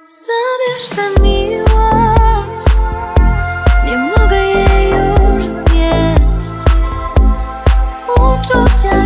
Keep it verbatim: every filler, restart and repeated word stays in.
Zabierz tę miłość, nie mogę jej już znieść. Uczucia